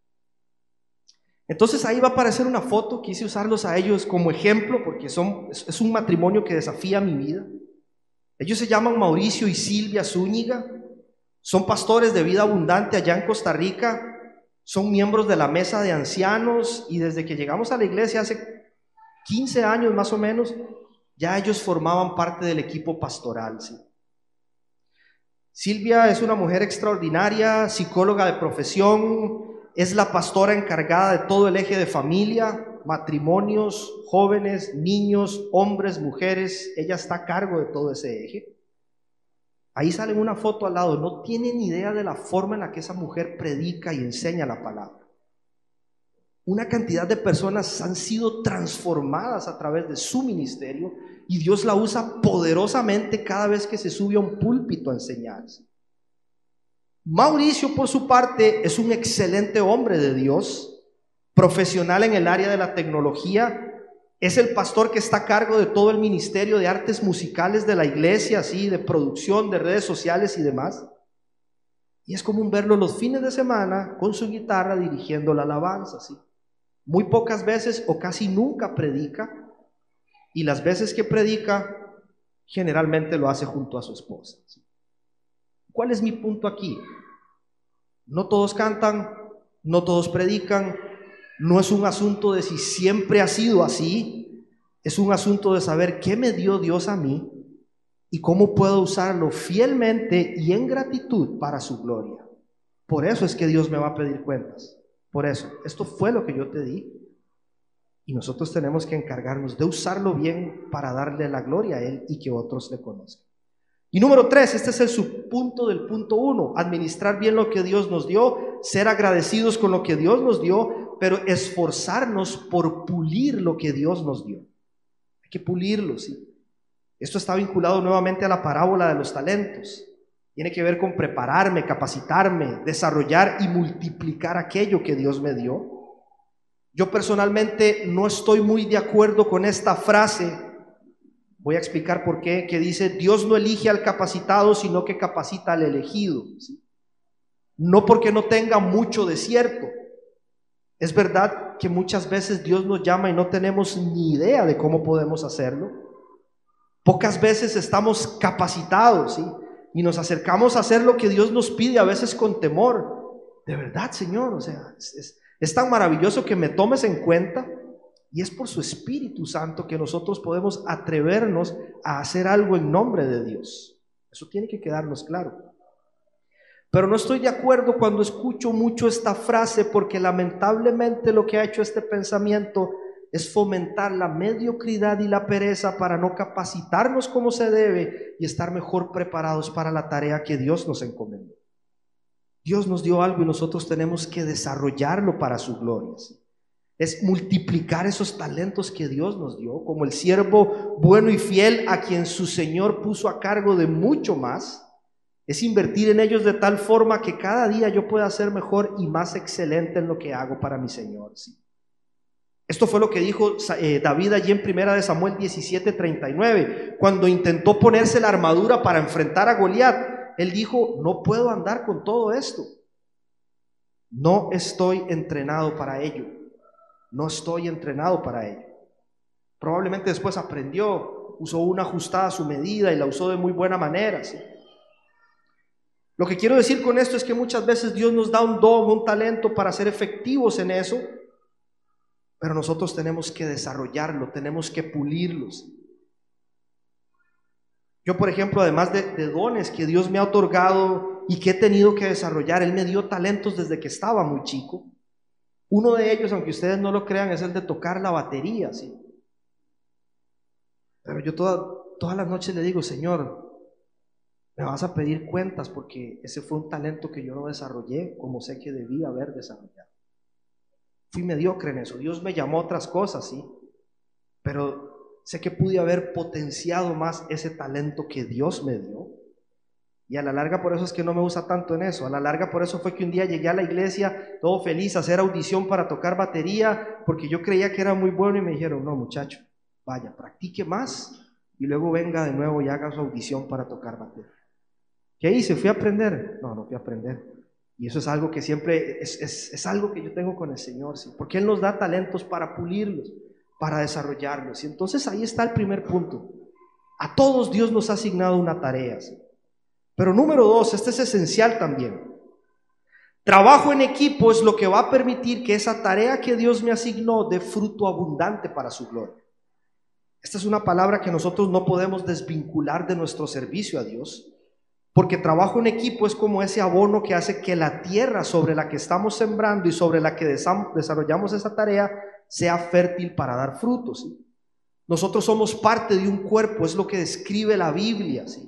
Entonces ahí va a aparecer una foto. Quise usarlos a ellos como ejemplo porque son, es, es un matrimonio que desafía mi vida. Ellos se llaman Mauricio y Silvia Zúñiga. Son pastores de Vida Abundante allá en Costa Rica. Son miembros de la mesa de ancianos, y desde que llegamos a la iglesia hace quince años más o menos, ya ellos formaban parte del equipo pastoral, ¿sí? Silvia es una mujer extraordinaria, psicóloga de profesión. Es la pastora encargada de todo el eje de familia, matrimonios, jóvenes, niños, hombres, mujeres. Ella está a cargo de todo ese eje. Ahí sale una foto al lado. No tienen idea de la forma en la que esa mujer predica y enseña la palabra. Una cantidad de personas han sido transformadas a través de su ministerio, y Dios la usa poderosamente cada vez que se sube a un púlpito a enseñarse. Mauricio, por su parte, es un excelente hombre de Dios, profesional en el área de la tecnología. Es el pastor que está a cargo de todo el ministerio de artes musicales de la iglesia, así, de producción, de redes sociales y demás. Y es común verlo los fines de semana con su guitarra dirigiendo la alabanza, así. Muy pocas veces o casi nunca predica, y las veces que predica generalmente lo hace junto a su esposa, ¿sí? ¿Cuál es mi punto aquí? No todos cantan, no todos predican. No es un asunto de si siempre ha sido así. Es un asunto de saber qué me dio Dios a mí y cómo puedo usarlo fielmente y en gratitud para su gloria. Por eso es que Dios me va a pedir cuentas. Por eso, esto fue lo que yo te di, y nosotros tenemos que encargarnos de usarlo bien para darle la gloria a Él y que otros le conozcan. Y número tres, este es el subpunto del punto uno: administrar bien lo que Dios nos dio, ser agradecidos con lo que Dios nos dio, pero esforzarnos por pulir lo que Dios nos dio. Hay que pulirlo, ¿sí? Esto está vinculado nuevamente a la parábola de los talentos. Tiene que ver con prepararme, capacitarme, desarrollar y multiplicar aquello que Dios me dio. Yo personalmente no estoy muy de acuerdo con esta frase. Voy a explicar por qué, que dice: Dios no elige al capacitado, sino que capacita al elegido, ¿sí? No porque no tenga mucho de cierto. Es verdad que muchas veces Dios nos llama y no tenemos ni idea de cómo podemos hacerlo. Pocas veces estamos capacitados, ¿sí? Y nos acercamos a hacer lo que Dios nos pide, a veces con temor. De verdad, Señor, o sea, es, es, es tan maravilloso que me tomes en cuenta. Y es por su Espíritu Santo que nosotros podemos atrevernos a hacer algo en nombre de Dios. Eso tiene que quedarnos claro. Pero no estoy de acuerdo cuando escucho mucho esta frase, porque lamentablemente lo que ha hecho este pensamiento es fomentar la mediocridad y la pereza para no capacitarnos como se debe y estar mejor preparados para la tarea que Dios nos encomendó. Dios nos dio algo y nosotros tenemos que desarrollarlo para su gloria, ¿sí? Es multiplicar esos talentos que Dios nos dio, como el siervo bueno y fiel a quien su Señor puso a cargo de mucho más. Es invertir en ellos de tal forma que cada día yo pueda ser mejor y más excelente en lo que hago para mi Señor, ¿sí? Esto fue lo que dijo eh, David allí en primera de Samuel diecisiete treinta y nueve, cuando intentó ponerse la armadura para enfrentar a Goliat. Él dijo: no puedo andar con todo esto, no estoy entrenado para ello, no estoy entrenado para ello. Probablemente después aprendió, usó una ajustada a su medida y la usó de muy buena manera, ¿sí? Lo que quiero decir con esto es que muchas veces Dios nos da un don, un talento para ser efectivos en eso, pero nosotros tenemos que desarrollarlo, tenemos que pulirlos. Yo, por ejemplo, además de, de dones que Dios me ha otorgado y que he tenido que desarrollar. Él me dio talentos desde que estaba muy chico. Uno de ellos, aunque ustedes no lo crean, es el de tocar la batería, ¿sí? Pero yo toda, todas las noches le digo, Señor, me vas a pedir cuentas porque ese fue un talento que yo no desarrollé como sé que debía haber desarrollado. Fui mediocre en eso. Dios me llamó a otras cosas, sí, pero sé que pude haber potenciado más ese talento que Dios me dio. Y a la larga por eso es que no me usa tanto en eso. A la larga por eso fue que un día llegué a la iglesia todo feliz a hacer audición para tocar batería, porque yo creía que era muy bueno y me dijeron, no muchacho, vaya, practique más y luego venga de nuevo y haga su audición para tocar batería. ¿Qué hice? ¿Fui a aprender? No, no fui a aprender. Y eso es algo que siempre, es, es, es algo que yo tengo con el Señor, ¿sí? Porque Él nos da talentos para pulirlos, para desarrollarlos. Y entonces ahí está el primer punto. A todos Dios nos ha asignado una tarea, ¿sí? Pero número dos, este es esencial también. Trabajo en equipo es lo que va a permitir que esa tarea que Dios me asignó dé fruto abundante para su gloria. Esta es una palabra que nosotros no podemos desvincular de nuestro servicio a Dios, porque trabajo en equipo es como ese abono que hace que la tierra sobre la que estamos sembrando y sobre la que desarrollamos esa tarea sea fértil para dar frutos, ¿sí? Nosotros somos parte de un cuerpo, es lo que describe la Biblia, ¿sí?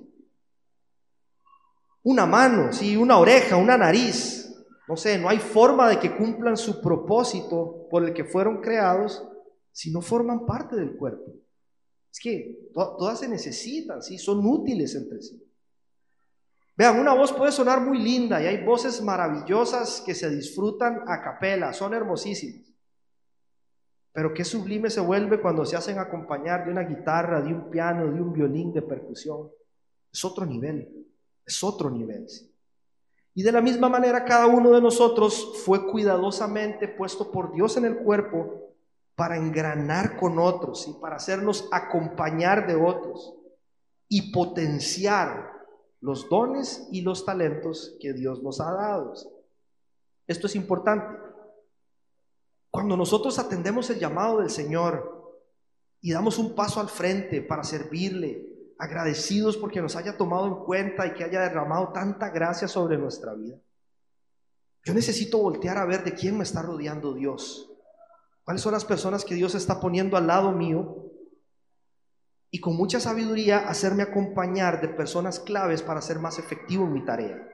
Una mano, ¿sí? Una oreja, una nariz, no sé, no hay forma de que cumplan su propósito por el que fueron creados si no forman parte del cuerpo. Es que to- todas se necesitan, ¿sí? Son útiles entre sí. Vean, una voz puede sonar muy linda y hay voces maravillosas que se disfrutan a capela, son hermosísimas. Pero qué sublime se vuelve cuando se hacen acompañar de una guitarra, de un piano, de un violín de percusión. Es otro nivel, es otro nivel, ¿sí? Y de la misma manera cada uno de nosotros fue cuidadosamente puesto por Dios en el cuerpo para engranar con otros, ¿sí? Para hacernos acompañar de otros y potenciar los dones y los talentos que Dios nos ha dado, ¿sí? Esto es importante. Cuando nosotros atendemos el llamado del Señor y damos un paso al frente para servirle, agradecidos porque nos haya tomado en cuenta y que haya derramado tanta gracia sobre nuestra vida, yo necesito voltear a ver de quién me está rodeando Dios, cuáles son las personas que Dios está poniendo al lado mío, y con mucha sabiduría hacerme acompañar de personas claves para ser más efectivo en mi tarea.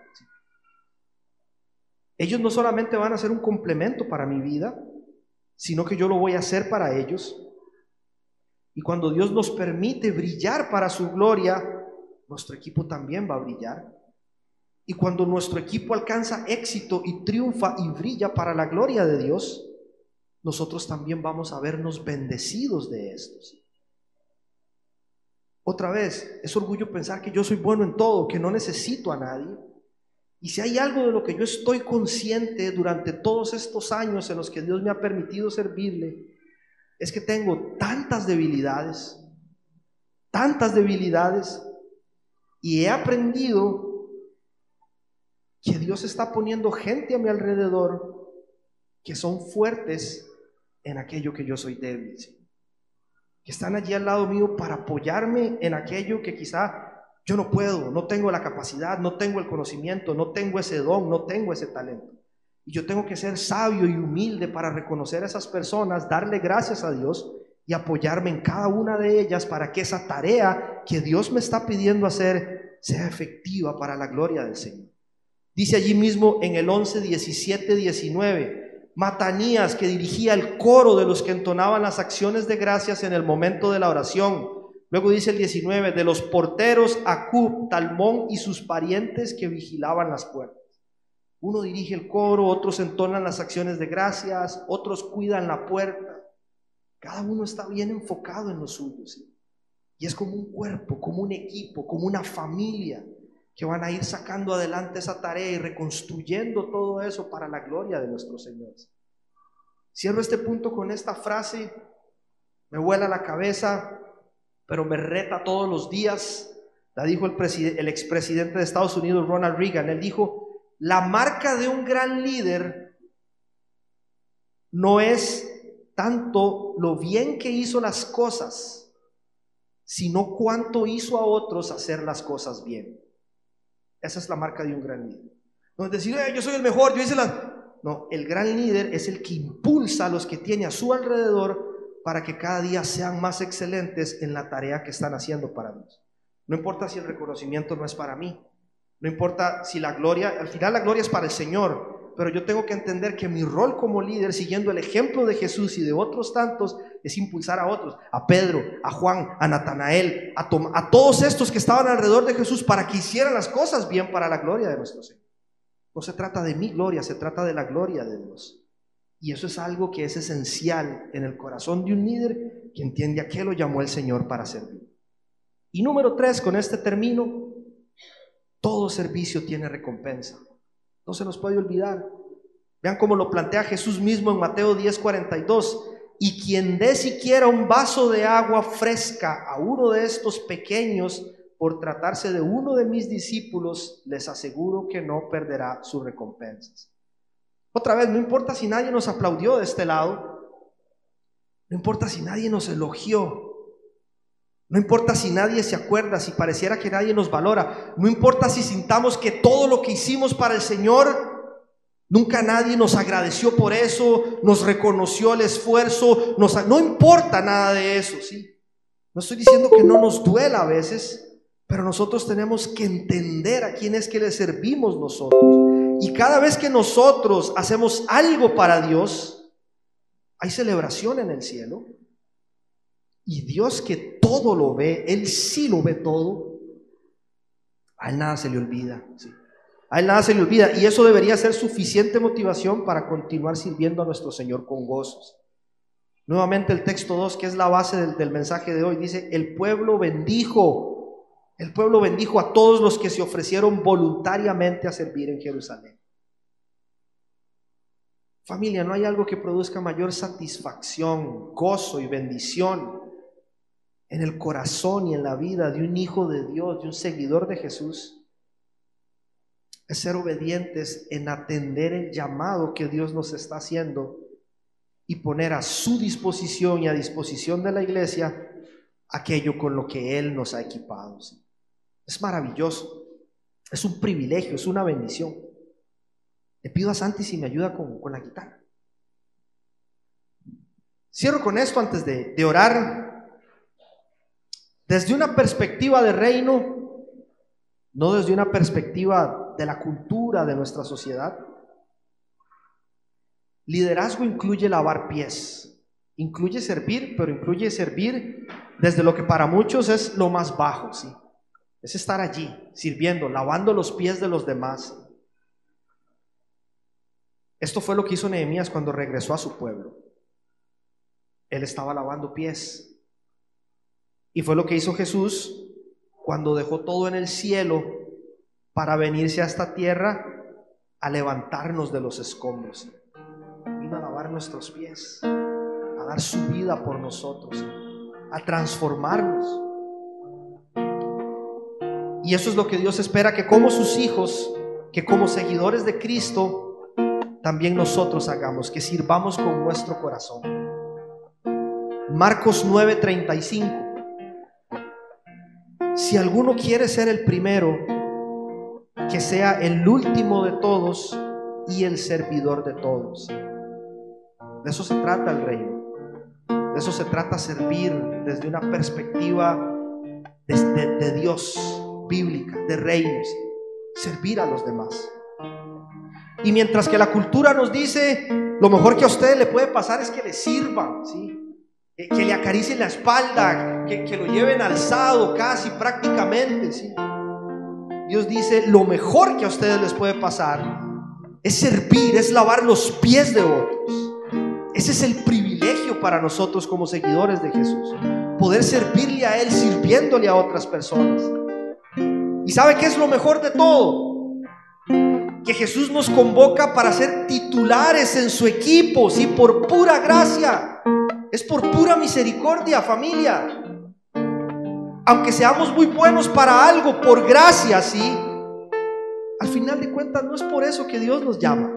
Ellos no solamente van a ser un complemento para mi vida, sino que yo lo voy a hacer para ellos. Y cuando Dios nos permite brillar para su gloria, nuestro equipo también va a brillar. Y cuando nuestro equipo alcanza éxito y triunfa y brilla para la gloria de Dios, nosotros también vamos a vernos bendecidos de estos. Otra vez, es orgullo pensar que yo soy bueno en todo, que no necesito a nadie. Y si hay algo de lo que yo estoy consciente durante todos estos años en los que Dios me ha permitido servirle, es que tengo tantas debilidades, tantas debilidades, y he aprendido que Dios está poniendo gente a mi alrededor que son fuertes en aquello que yo soy débil, ¿sí? Que están allí al lado mío para apoyarme en aquello que quizá yo no puedo, no tengo la capacidad, no tengo el conocimiento, no tengo ese don, no tengo ese talento. Y yo tengo que ser sabio y humilde para reconocer a esas personas, darle gracias a Dios y apoyarme en cada una de ellas para que esa tarea que Dios me está pidiendo hacer sea efectiva para la gloria del Señor. Dice allí mismo en el once, diecisiete, diecinueve, Matanías, que dirigía el coro de los que entonaban las acciones de gracias en el momento de la oración. Luego dice el diecinueve, de los porteros, Acub, Talmón y sus parientes que vigilaban las puertas. Uno dirige el coro, otros entonan las acciones de gracias, otros cuidan la puerta. Cada uno está bien enfocado en lo suyo, ¿sí? Y es como un cuerpo, como un equipo, como una familia que van a ir sacando adelante esa tarea y reconstruyendo todo eso para la gloria de nuestro Señor. Cierro este punto con esta frase, me vuela la cabeza, pero me reta todos los días. La dijo el, el expresidente de Estados Unidos, Ronald Reagan. Él dijo, la marca de un gran líder no es tanto lo bien que hizo las cosas, sino cuánto hizo a otros hacer las cosas bien. Esa es la marca de un gran líder. No es decir, eh, yo soy el mejor, yo hice la... No, el gran líder es el que impulsa a los que tiene a su alrededor para que cada día sean más excelentes en la tarea que están haciendo para Dios. No importa si el reconocimiento no es para mí, no importa si la gloria, al final la gloria es para el Señor, pero yo tengo que entender que mi rol como líder, siguiendo el ejemplo de Jesús y de otros tantos, es impulsar a otros, a Pedro, a Juan, a Natanael, a, Tom, a todos estos que estaban alrededor de Jesús, para que hicieran las cosas bien para la gloria de nuestro Señor. No se trata de mi gloria, se trata de la gloria de Dios. Y eso es algo que es esencial en el corazón de un líder que entiende a qué lo llamó el Señor para servir. Y número tres, con este termino, todo servicio tiene recompensa. No se nos puede olvidar. Vean cómo lo plantea Jesús mismo en Mateo diez cuarenta y dos. Y quien dé siquiera un vaso de agua fresca a uno de estos pequeños, por tratarse de uno de mis discípulos, les aseguro que no perderá sus recompensas. Otra vez, no importa si nadie nos aplaudió de este lado, no importa si nadie nos elogió, no importa si nadie se acuerda, si pareciera que nadie nos valora, no importa si sintamos que todo lo que hicimos para el Señor, nunca nadie nos agradeció por eso, nos reconoció el esfuerzo, nos, no importa nada de eso, ¿sí? No estoy diciendo que no nos duela a veces, pero nosotros tenemos que entender a quién es que le servimos nosotros. Y cada vez que nosotros hacemos algo para Dios, hay celebración en el cielo. Y Dios, que todo lo ve, Él sí lo ve todo, a Él nada se le olvida, ¿sí? A Él nada se le olvida. Y eso debería ser suficiente motivación para continuar sirviendo a nuestro Señor con gozos. Nuevamente el texto dos, que es la base del, del mensaje de hoy, dice: el pueblo bendijo. El pueblo bendijo a todos los que se ofrecieron voluntariamente a servir en Jerusalén. Familia, no hay algo que produzca mayor satisfacción, gozo y bendición en el corazón y en la vida de un hijo de Dios, de un seguidor de Jesús, es ser obedientes en atender el llamado que Dios nos está haciendo y poner a su disposición y a disposición de la iglesia aquello con lo que Él nos ha equipado. ¿Sí? Es maravilloso, es un privilegio, es una bendición. Le pido a Santi si me ayuda con, con la guitarra. Cierro con esto antes de, de orar. Desde una perspectiva de reino, no desde una perspectiva de la cultura de nuestra sociedad. Liderazgo incluye lavar pies, incluye servir, pero incluye servir desde lo que para muchos es lo más bajo, ¿sí? Es estar allí, sirviendo, lavando los pies de los demás. Esto fue lo que hizo Nehemías cuando regresó a su pueblo. Él estaba lavando pies. Y fue lo que hizo Jesús cuando dejó todo en el cielo para venirse a esta tierra a levantarnos de los escombros. Vino a lavar nuestros pies, a dar su vida por nosotros, a transformarnos. Y eso es lo que Dios espera, que como sus hijos, que como seguidores de Cristo, también nosotros hagamos, que sirvamos con nuestro corazón. Marcos nueve treinta y cinco. Si alguno quiere ser el primero, que sea el último de todos y el servidor de todos. De eso se trata el reino. De eso se trata servir desde una perspectiva de, de, de Dios, bíblica, de reinos, servir a los demás. Y mientras que la cultura nos dice lo mejor que a ustedes le puede pasar es que le sirvan, ¿sí? que, que le acaricien la espalda, que, que lo lleven alzado casi prácticamente, ¿sí? Dios dice lo mejor que a ustedes les puede pasar es servir, es lavar los pies de otros. Ese es el privilegio para nosotros como seguidores de Jesús, poder servirle a Él sirviéndole a otras personas. ¿Y sabe qué es lo mejor de todo? Que Jesús nos convoca para ser titulares en su equipo, ¿sí? Por pura gracia. Es por pura misericordia, familia. Aunque seamos muy buenos para algo, por gracia, ¿sí? Al final de cuentas no es por eso que Dios nos llama.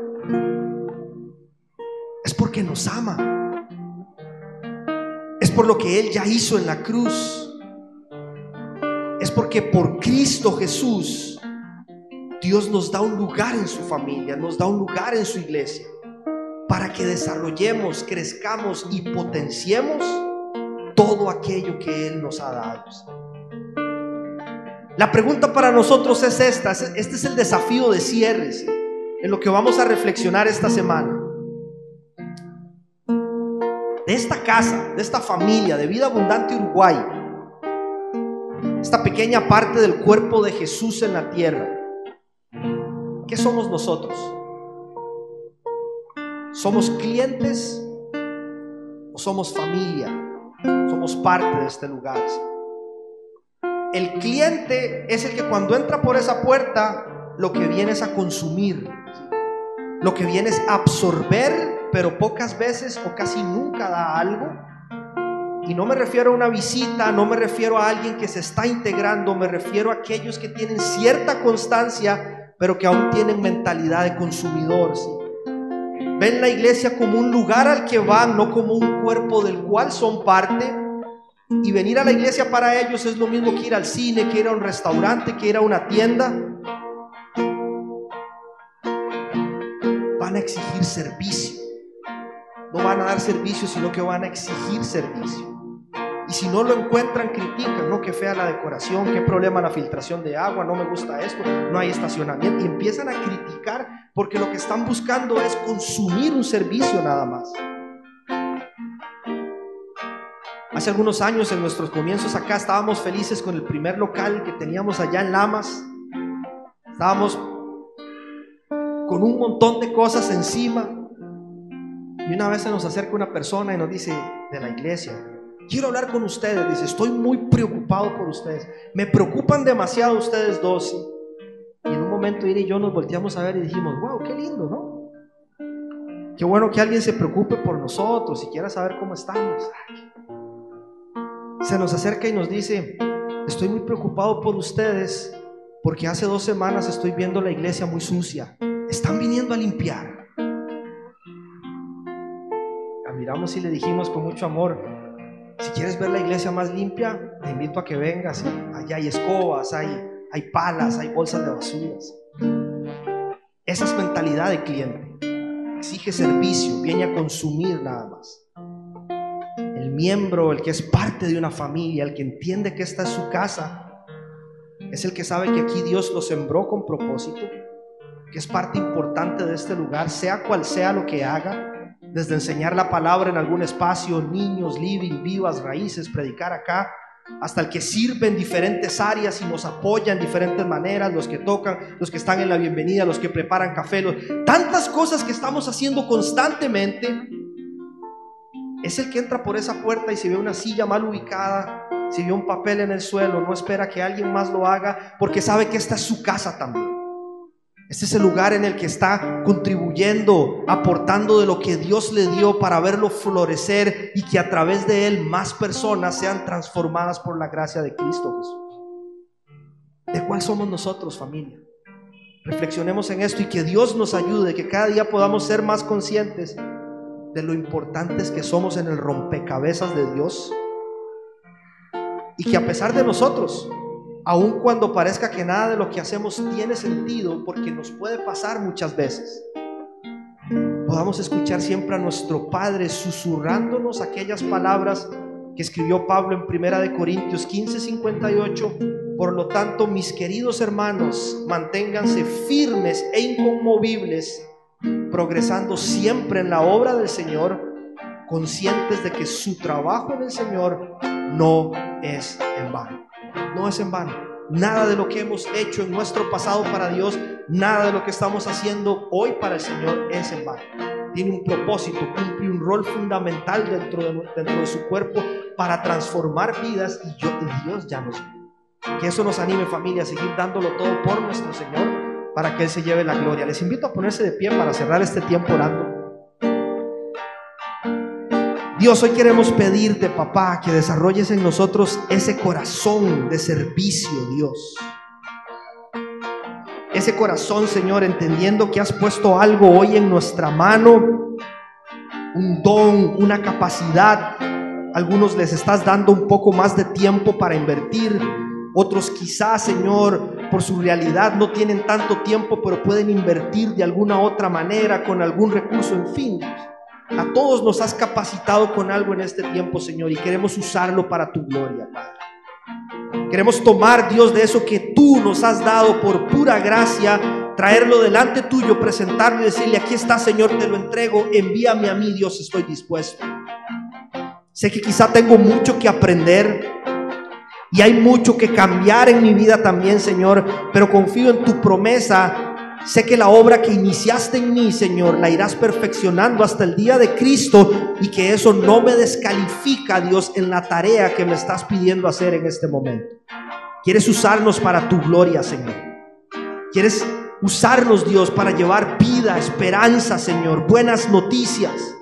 Es porque nos ama. Es por lo que Él ya hizo en la cruz. Es porque por Cristo Jesús Dios nos da un lugar en su familia, nos da un lugar en su iglesia, para que desarrollemos, crezcamos y potenciemos todo aquello que Él nos ha dado. La pregunta para nosotros es esta, este es el desafío de cierre, ¿sí?, en lo que vamos a reflexionar esta semana. De esta casa, de esta familia de Vida Abundante Uruguay, esta pequeña parte del cuerpo de Jesús en la tierra, ¿qué somos nosotros? ¿Somos clientes o somos familia? Somos parte de este lugar, ¿sí? El cliente es el que cuando entra por esa puerta, lo que viene es a consumir, ¿sí? Lo que viene es a absorber, pero pocas veces o casi nunca da algo. Y no me refiero a una visita, no me refiero a alguien que se está integrando, me refiero a aquellos que tienen cierta constancia, pero que aún tienen mentalidad de consumidor, ¿sí? Ven la iglesia como un lugar al que van, no como un cuerpo del cual son parte. Y venir a la iglesia para ellos es lo mismo que ir al cine, que ir a un restaurante, que ir a una tienda. Van a exigir servicio. No van a dar servicio, sino que van a exigir servicio. Y si no lo encuentran, critican, no, qué fea la decoración, qué problema la filtración de agua, no me gusta esto, no hay estacionamiento. Y empiezan a criticar porque lo que están buscando es consumir un servicio nada más. Hace algunos años, en nuestros comienzos acá, estábamos felices con el primer local que teníamos allá en Lamas. Estábamos con un montón de cosas encima. Y una vez se nos acerca una persona y nos dice, de la iglesia: quiero hablar con ustedes. Dice, estoy muy preocupado por ustedes. Me preocupan demasiado ustedes dos, ¿sí? Y en un momento Ira y yo nos volteamos a ver y dijimos, wow, qué lindo, ¿no? Qué bueno que alguien se preocupe por nosotros y quiera saber cómo estamos. Ay. Se nos acerca y nos dice, estoy muy preocupado por ustedes porque hace dos semanas estoy viendo la iglesia muy sucia. Están viniendo a limpiar. La miramos y le dijimos con mucho amor, si quieres ver la iglesia más limpia, te invito a que vengas. Allá hay escobas, hay, hay palas, hay bolsas de basuras. Esa es mentalidad de cliente. Exige servicio, viene a consumir nada más. El miembro, el que es parte de una familia, el que entiende que esta es su casa, es el que sabe que aquí Dios lo sembró con propósito, que es parte importante de este lugar, sea cual sea lo que haga, desde enseñar la palabra en algún espacio, niños, living, vivas, raíces, predicar acá, hasta el que sirve en diferentes áreas y nos apoya en diferentes maneras, los que tocan, los que están en la bienvenida, los que preparan café, los, tantas cosas que estamos haciendo constantemente. Es el que entra por esa puerta y si ve una silla mal ubicada, si ve un papel en el suelo, no espera que alguien más lo haga, porque sabe que esta es su casa también. Este es el lugar en el que está contribuyendo, aportando de lo que Dios le dio para verlo florecer y que a través de él más personas sean transformadas por la gracia de Cristo Jesús. ¿De cuál somos nosotros, familia? Reflexionemos en esto y que Dios nos ayude, que cada día podamos ser más conscientes de lo importantes que somos en el rompecabezas de Dios, y que a pesar de nosotros, aun cuando parezca que nada de lo que hacemos tiene sentido, porque nos puede pasar muchas veces, podamos escuchar siempre a nuestro Padre susurrándonos aquellas palabras que escribió Pablo en primera de Corintios quince, cincuenta y ocho. Por lo tanto, mis queridos hermanos, manténganse firmes e inconmovibles, progresando siempre en la obra del Señor, conscientes de que su trabajo en el Señor no es en vano. No es en vano. Nada de lo que hemos hecho en nuestro pasado para Dios, nada de lo que estamos haciendo hoy para el Señor es en vano. Tiene un propósito, cumple un rol fundamental dentro de, dentro de su cuerpo para transformar vidas, y, yo, y Dios ya nos ve. Que eso nos anime, familia, a seguir dándolo todo por nuestro Señor, para que Él se lleve la gloria. Les invito a ponerse de pie para cerrar este tiempo orando. Dios, hoy queremos pedirte, papá, que desarrolles en nosotros ese corazón de servicio, Dios. Ese corazón, Señor, entendiendo que has puesto algo hoy en nuestra mano, un don, una capacidad. Algunos les estás dando un poco más de tiempo para invertir, Otros quizás, Señor, por su realidad no tienen tanto tiempo, pero pueden invertir de alguna otra manera, con algún recurso, en fin. A todos nos has capacitado con algo en este tiempo, Señor, y queremos usarlo para tu gloria, Padre. Queremos tomar, Dios, de eso que tú nos has dado por pura gracia, traerlo delante tuyo, presentarlo y decirle: aquí está, Señor, te lo entrego, envíame a mí, Dios, estoy dispuesto. Sé que quizá tengo mucho que aprender y hay mucho que cambiar en mi vida también, Señor, pero confío en tu promesa. Sé que la obra que iniciaste en mí, Señor, la irás perfeccionando hasta el día de Cristo, y que eso no me descalifica, Dios, en la tarea que me estás pidiendo hacer en este momento. Quieres usarnos para tu gloria, Señor. Quieres usarnos, Dios, para llevar vida, esperanza, Señor, buenas noticias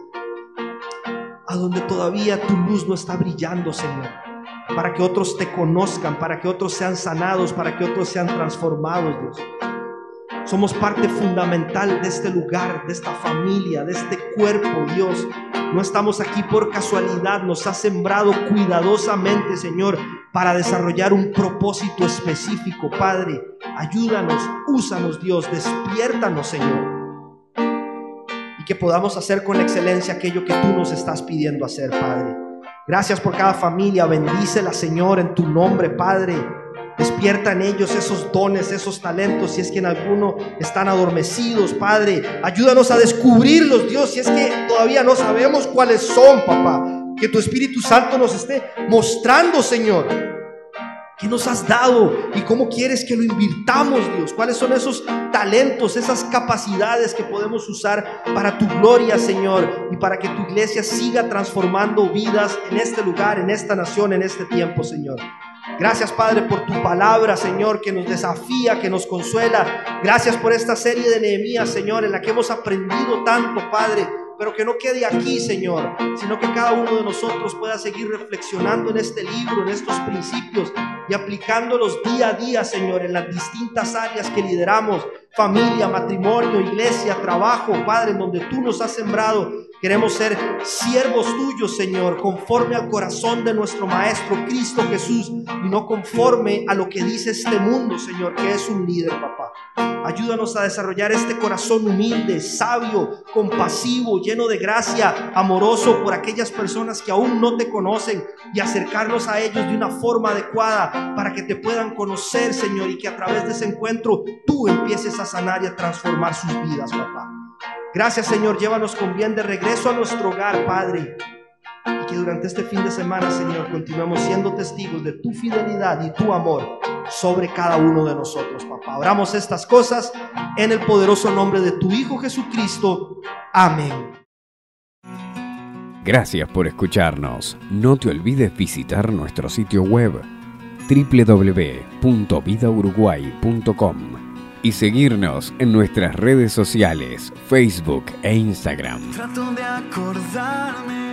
a donde todavía tu luz no está brillando, Señor, para que otros te conozcan, para que otros sean sanados, para que otros sean transformados, Dios. Somos parte fundamental de este lugar, de esta familia, de este cuerpo, Dios. No estamos aquí por casualidad, nos has sembrado cuidadosamente, Señor, para desarrollar un propósito específico, Padre. Ayúdanos, úsanos, Dios, despiértanos, Señor, y que podamos hacer con excelencia aquello que tú nos estás pidiendo hacer, Padre. Gracias por cada familia, bendícela, Señor, en tu nombre, Padre. Despierta en ellos esos dones, esos talentos, si es que en alguno están adormecidos, Padre. Ayúdanos a descubrirlos, Dios, si es que todavía no sabemos cuáles son, papá. Que tu Espíritu Santo nos esté mostrando, Señor, qué nos has dado y cómo quieres que lo invirtamos, Dios. Cuáles son esos talentos, esas capacidades que podemos usar para tu gloria, Señor, y para que tu iglesia siga transformando vidas en este lugar, en esta nación, en este tiempo, Señor. Gracias, Padre, por tu palabra, Señor, que nos desafía, que nos consuela. Gracias por esta serie de Nehemías, Señor, en la que hemos aprendido tanto, Padre. Pero que no quede aquí, Señor, sino que cada uno de nosotros pueda seguir reflexionando en este libro, en estos principios, y aplicándolos día a día, Señor, en las distintas áreas que lideramos: familia, matrimonio, iglesia, trabajo, Padre, en donde tú nos has sembrado. Queremos ser siervos tuyos, Señor, conforme al corazón de nuestro Maestro Cristo Jesús, y no conforme a lo que dice este mundo, Señor, que es un líder, papá. Ayúdanos a desarrollar este corazón humilde, sabio, compasivo, lleno de gracia, amoroso por aquellas personas que aún no te conocen, y acercarnos a ellos de una forma adecuada para que te puedan conocer, Señor, y que a través de ese encuentro tú empieces a sanar y a transformar sus vidas, papá. Gracias, Señor, llévanos con bien de regreso a nuestro hogar, Padre, y que durante este fin de semana, Señor, continuemos siendo testigos de tu fidelidad y tu amor sobre cada uno de nosotros, papá. Oramos estas cosas en el poderoso nombre de tu Hijo Jesucristo. Amén. Gracias por escucharnos. No te olvides visitar nuestro sitio web doble u doble u doble u punto vida uruguay punto com y seguirnos en nuestras redes sociales, Facebook e Instagram. Trato de acordarme